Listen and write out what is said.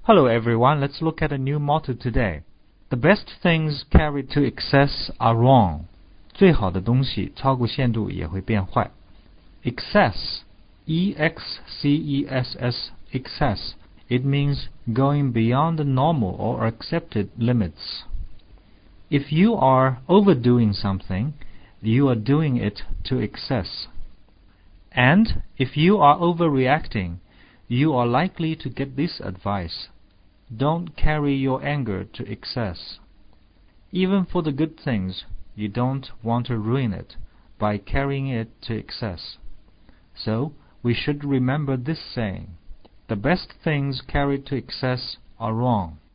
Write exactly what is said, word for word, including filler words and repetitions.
Hello everyone, let's look at a new motto today. The best things carried to excess are wrong. 最好的东西超过限度也会变坏。Excess, E X C E S S, excess. It means going beyond the normal or accepted limits. If you are overdoing something, you are doing it to excess. And if you are overreacting, you are likely to get this advice. Don't carry your anger to excess. Even for the good things, you don't want to ruin it by carrying it to excess. So, we should remember this saying. The best things carried to excess are wrong.